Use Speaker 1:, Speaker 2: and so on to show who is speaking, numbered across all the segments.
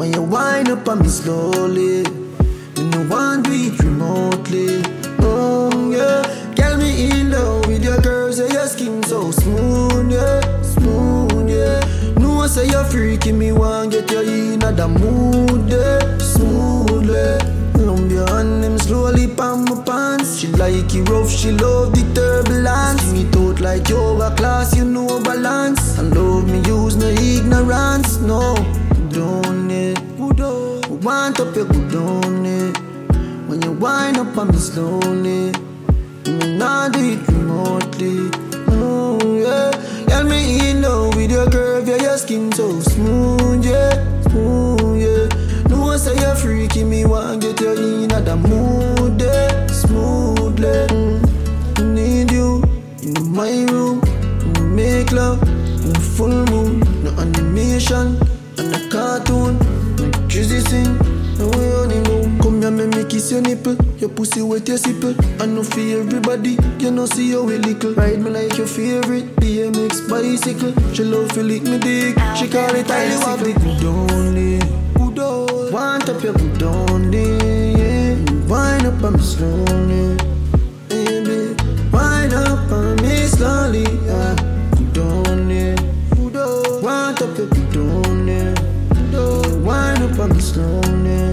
Speaker 1: When you wind up on me slowly, me no want do it remotely. Oh yeah, girl me in love with your curves and your skin so smooth, yeah, smooth, yeah. No say you're freaky, me want get you in the mood, yeah, smoothly. Lump your hand them slowly pan my pants. She like it rough, she love the turbulence. See me out like yoga class, you know balance. And love me use no ignorance, no. Don't it, want up your good on it. When you wind up on me slowly, me not do it remotely. Oh yeah, girl me in love with your curve, yeah, your skin so smooth, yeah, smooth, yeah. No say you're freaky, me want get you in the mood, yeah, smoothly. Need you in my room, make love in the full moon, no animation and a cartoon. Drizzy sing, no way honeymoon. Come here, me kiss your nipple, your pussy wet, your sipple. I know for everybody, you know see your way little. Ride me like your favorite BMX bicycle. She love to lick me dick, she call it I love the good only. Want up your good only, yeah. Wind up on me slowly, baby. Wind up on me slowly, yeah. Good only. Want up your good only. Wind up on me slowly,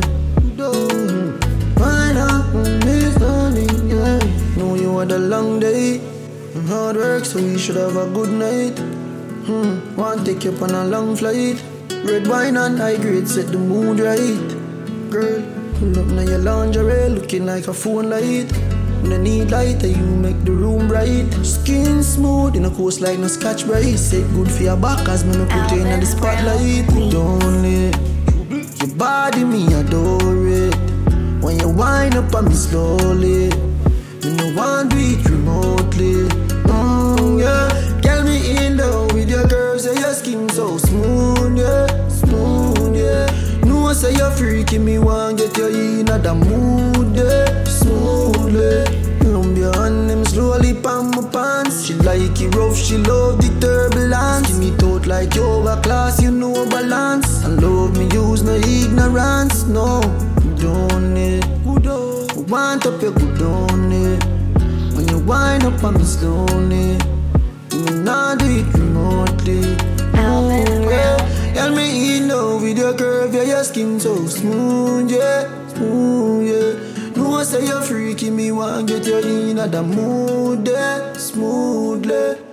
Speaker 1: wind up on me slowly, yeah. Know you had a long day and hard work, so we should have a good night. Want to take you up on a long flight. Red wine and high grade set the mood right. Girl, pull up now your lingerie, looking like a phone light. When I need light, you make the room bright. Skin smooth, in a coast like no Scotch Brite. Say good for your back as me put you in the spotlight. Don't it, your body me adore it. When you wind up on me slowly, me no want do it remotely. Yeah, girl me in love with your curves and your skin so smooth, yeah, smooth, yeah. No say you're freaky, me want get you in the mood, yeah, smoothly. Lump your hand them slowly pan my pants. She like it rough, she love the turbulence. See me out like yoga class, you know balance. And love me use no ignorance, no. Don't it, want up your good on it. When you wind up on me slowly, me not do it remotely. Yeah, girl me in love with your curve, yeah, your skin so smooth, yeah, smooth, yeah. No say you're freaky, me want get you in the mood, yeah, smoothly.